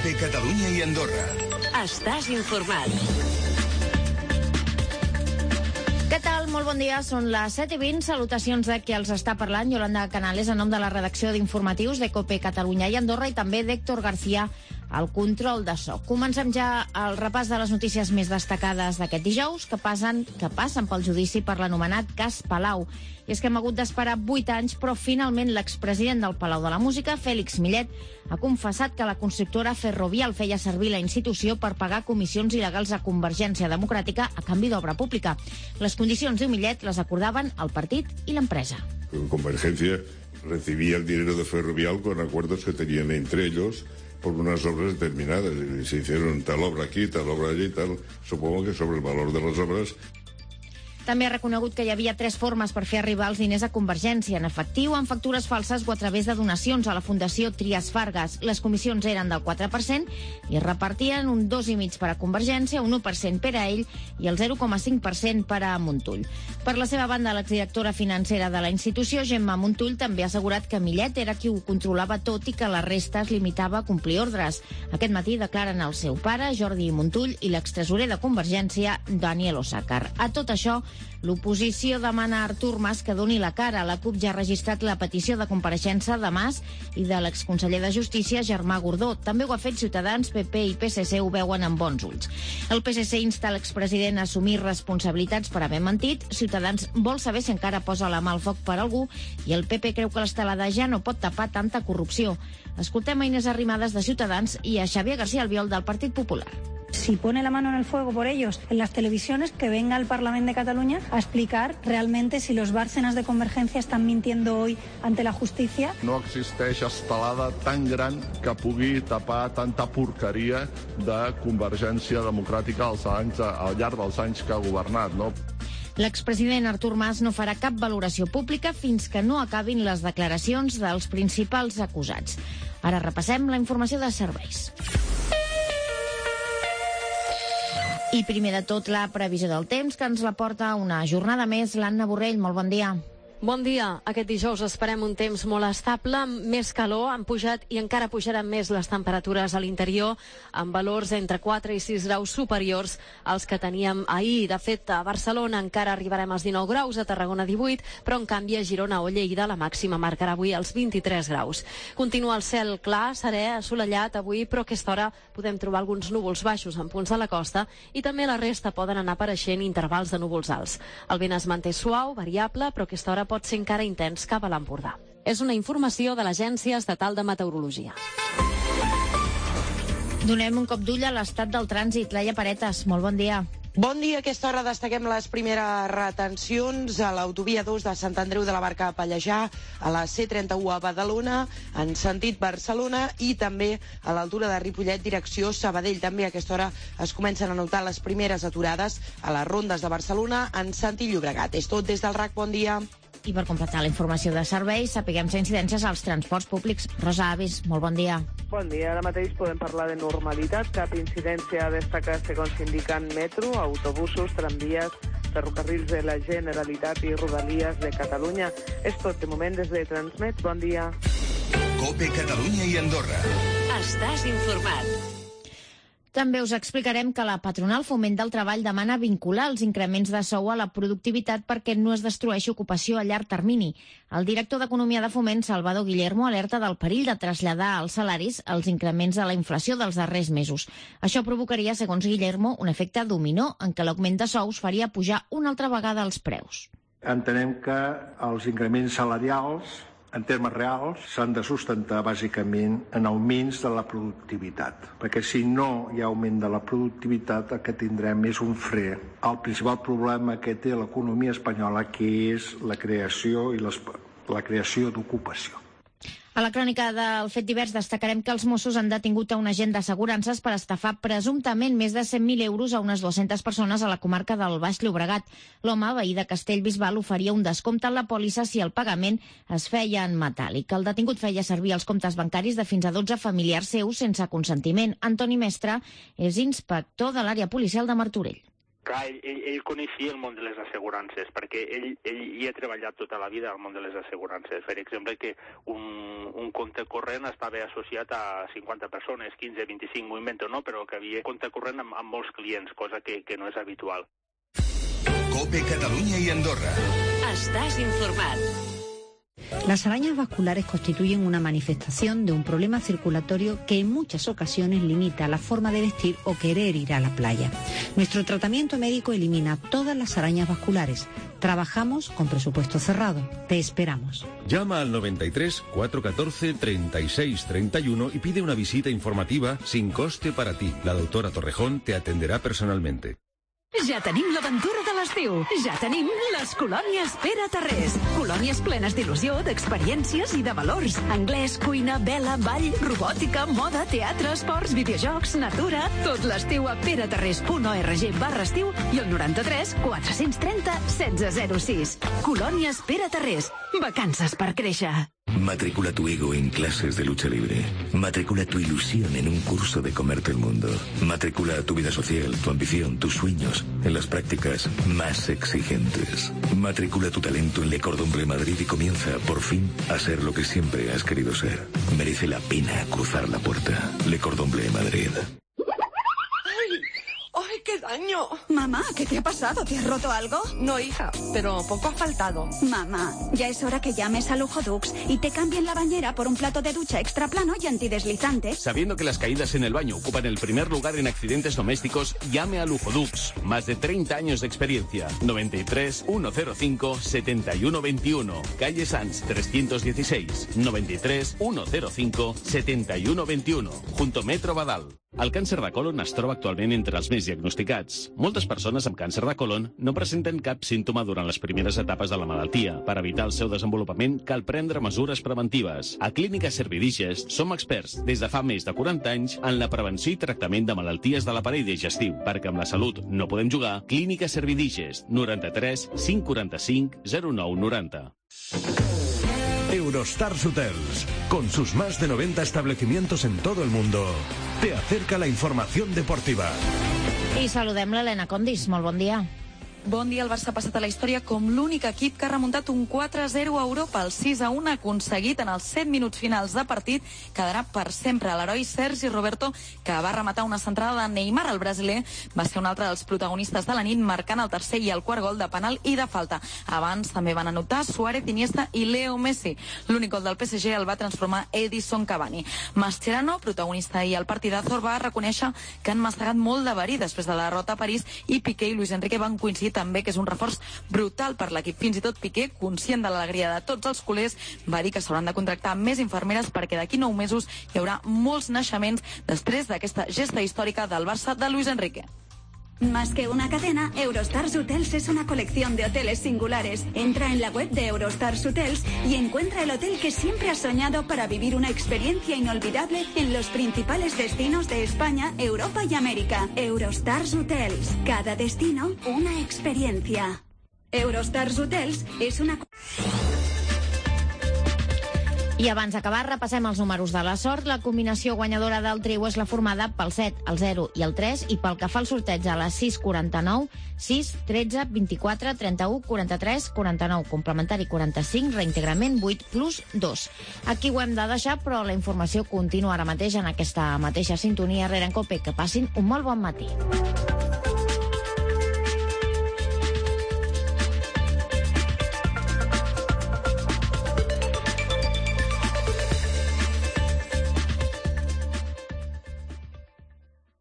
COPE Catalunya i Andorra. Estàs informat. Què tal? Molt bon dia. Són les 7:20. Salutacions de qui els està parlant. Yolanda Canales, en nom de la redacció d'informatius de COPE Catalunya i Andorra, i també d'Héctor García, al control de so. Comencem ja el repàs de les notícies més destacades d'aquest dijous, que passen pel judici per l'anomenat cas Palau. I és que hem hagut d'esperar 8 anys, però finalment l'expresident del Palau de la Música, Félix Millet, ha confessat que la constructora Ferrovial feia servir la institució per pagar comissions il·legals a Convergència Democràtica a canvi d'obra pública. Les condicions, diu Millet, les acordaven el partit i l'empresa. Convergencia recibía el dinero de Ferrovial con acuerdos que tenían entre ellos por unas obras determinadas. Y se hicieron tal obra aquí, tal obra allí, tal. Supongo que sobre el valor de las obras. També ha reconegut que hi havia 3 formes per fer arribar els diners a Convergència: en efectiu, en factures falses o a través de donacions a la Fundació Trias Fargas. Les comissions eren del 4% i es repartien un 2,5% per a Convergència, un 1% per a ell i el 0,5% per a Montull. Per la seva banda, l'exdirectora financera de la institució, Gemma Montull, també ha assegurat que Millet era qui ho controlava tot i que la resta es limitava a complir ordres. Aquest matí declaren el seu pare, Jordi Montull, i l'extresorer de Convergència, Daniel Osàcar. A tot això, l'oposició demana a Artur Mas que doni la cara. La CUP ja ha registrat la petició de compareixença de Mas i de l'exconseller de Justícia, Germà Gordó. També ho ha fet Ciutadans, PP i PSC ho veuen amb bons ulls. El PSC insta l'expresident a assumir responsabilitats per haver mentit. Ciutadans vol saber si encara posa la mà al foc per algú i el PP creu que l'estelada ja no pot tapar tanta corrupció. Escoltem a Inés Arrimadas de Ciutadans i a Xavier García Albiol del Partit Popular. Si pone la mano en el fuego por ellos en las televisiones, que venga al Parlamento de Cataluña a explicar realmente si los Bárcenas de Convergencia están mintiendo hoy ante la justicia. No existeix estelada tan gran que pugui tapar tanta porqueria de Convergència Democràtica al llarg dels anys que ha governat, no? L'expresident Artur Mas no farà cap valoració pública fins que no acabin les declaracions dels principals acusats. Ara repassem la informació de serveis. I primer de tot, la previsió del temps, que ens la porta una jornada més l'Anna Borrell. Molt bon dia. Bon dia. Aquest dijous esperem un temps molt estable, amb més calor, han pujat i encara pujaran més les temperatures a l'interior, amb valors entre 4 i 6 graus superiors als que teníem ahir. De fet, a Barcelona encara arribarem als 19 graus, a Tarragona 18, però en canvi a Girona o Lleida la màxima marcarà avui els 23 graus. Continua el cel clar, serè, assolellat avui, però a aquesta hora podem trobar alguns núvols baixos en punts de la costa i també la resta poden anar apareixent intervals de núvols alts. El vent es manté suau, variable, però a aquesta hora pot ser encara intens cap a l'Empordà. És una informació de l'Agència Estatal de Meteorologia. Donem un cop d'ull a l'estat del trànsit. Laia Paretas, molt bon dia. Bon dia. A aquesta hora destaquem les primeres retencions a l'autovia 2 de Sant Andreu de la Barca a Pallejà, a la C31 a Badalona, en sentit Barcelona, i també a l'altura de Ripollet, direcció Sabadell. També a aquesta hora es comencen a notar les primeres aturades a les rondes de Barcelona en sentit Llobregat. És tot des del RAC. Bon dia. I per completar la informació de serveis, sapiguem si incidències als transports públics. Rosa Avis, molt bon dia. Bon dia. Ara mateix podem parlar de normalitat. Cap incidència a destacar segons indiquen metro, autobusos, tramvies, ferrocarrils de la Generalitat i Rodalies de Catalunya. És tot de moment des de Transmet. Bon dia. COPE Catalunya i Andorra. Estàs informat. També us explicarem que la patronal Foment del Treball demana vincular els increments de sou a la productivitat perquè no es destrueixi ocupació a llarg termini. El director d'Economia de Foment, Salvador Guillermo, alerta del perill de traslladar als salaris els increments de la inflació dels darrers mesos. Això provocaria, segons Guillermo, un efecte dominó en què l'augment de sous faria pujar una altra vegada els preus. Entenem que els increments salarials en termes reals, s'han de sustentar bàsicament en augments de la productivitat. Perquè si no hi ha augment de la productivitat, el que tindrem és un fre. El principal problema que té l'economia espanyola, que és la creació i la creació d'ocupació. A la crònica del Fet Divers destacarem que els Mossos han detingut a un agent d'assegurances per estafar presumptament més de 100.000 euros a unes 200 persones a la comarca del Baix Llobregat. L'home, veí de Castellbisbal, oferia un descompte en la pòlissa si el pagament es feia en metàl·lic. El detingut feia servir els comptes bancaris de fins a 12 familiars seus sense consentiment. Antoni Mestre és inspector de l'àrea policial de Martorell. Clar, ell coneixia el món de les assegurances, perquè ell hi ha treballat tota la vida al món de les assegurances. Per exemple, que un compte corrent estava associat a 50 persones, 15, 25, m'ho invento, no? Però que havia compte corrent amb molts clients, cosa que no és habitual. COPE Catalunya i Andorra. Estàs informat. Las arañas vasculares constituyen una manifestación de un problema circulatorio que en muchas ocasiones limita la forma de vestir o querer ir a la playa. Nuestro tratamiento médico elimina todas las arañas vasculares. Trabajamos con presupuesto cerrado. Te esperamos. Llama al 93 414 36 31 y pide una visita informativa sin coste para ti. La doctora Torrejón te atenderá personalmente. Ja tenim l'aventura de l'estiu. Ja tenim les colònies Pere Tarrés. Colònies plenes d'il·lusió, d'experiències i de valors. Anglès, cuina, vela, ball, robòtica, moda, teatre, esports, videojocs, natura... Tot l'estiu a peretarrés.org/estiu i el 93 430 1606. Colònies Pere Tarrés. Vacances per créixer. Matricula tu ego en clases de lucha libre. Matricula tu ilusión en un curso de comerte el mundo. Matricula tu vida social, tu ambición, tus sueños en las prácticas más exigentes. Matricula tu talento en Le Cordon Bleu Madrid y comienza, por fin, a ser lo que siempre has querido ser. Merece la pena cruzar la puerta. Le Cordon Bleu Madrid. ¡Ay, qué daño! Mamá, ¿qué te ha pasado? ¿Te has roto algo? No, hija, pero poco ha faltado. Mamá, ya es hora que llames a Lujodux y te cambien la bañera por un plato de ducha extra plano y antideslizante. Sabiendo que las caídas en el baño ocupan el primer lugar en accidentes domésticos, llame a Lujodux. Más de 30 años de experiencia. 93 105 7121. Calle Sanz 316. 93 105 7121. Junto Metro Badal. El càncer de colon es troba actualment entre els més diagnosticats. Moltes persones amb càncer de colon no presenten cap símptoma durant les primeres etapes de la malaltia. Per evitar el seu desenvolupament, cal prendre mesures preventives. A Clínica Servidigest som experts des de fa més de 40 anys en la prevenció i tractament de malalties de l'aparell digestiu. Perquè amb la salut no podem jugar. Clínica Servidigest, 93 545 0990. Eurostars Hotels, con sus más de 90 establecimientos en todo el mundo, te acerca la información deportiva. I saludem l'Helena Condis. Molt bon dia. Bon dia, el Barça ha passat a la història com l'únic equip que ha remuntat un 4-0 a Europa. El 6-1 aconseguit en els 7 minuts finals de partit quedarà per sempre. L'heroi Sergi Roberto, que va rematar una centrada de Neymar, el brasiler, va ser un altre dels protagonistes de la nit, marcant el tercer i el quart gol de penal i de falta. Abans també van anotar Suárez, Iniesta i Leo Messi. L'únic gol del PSG el va transformar Edison Cavani. Mascherano, protagonista i el partidazo, va reconèixer que han mastegat molt de verí després de la derrota a París, i Piqué i Luis Enrique van coincidir també que és un reforç brutal per l'equip. Fins i tot Piqué, conscient de l'alegria de tots els culers, va dir que s'hauran de contractar més infermeres perquè d'aquí 9 mesos hi haurà molts naixements després d'aquesta gesta històrica del Barça de Luis Enrique. Más que una cadena, Eurostars Hotels es una colección de hoteles singulares. Entra en la web de Eurostars Hotels y encuentra el hotel que siempre has soñado para vivir una experiencia inolvidable en los principales destinos de España, Europa y América. Eurostars Hotels. Cada destino, una experiencia. Eurostars Hotels es una... I abans d'acabar, repassem els números de la sort. La combinació guanyadora del trio és la formada pel 7, el 0 i el 3, i pel que fa al sorteig a les 6, 49, 6, 13, 24, 31, 43, 49, complementari 45, reintegrament 8 plus 2. Aquí ho hem de deixar, però la informació continua ara mateix en aquesta mateixa sintonia. Rere en COPE, que passin un molt bon matí.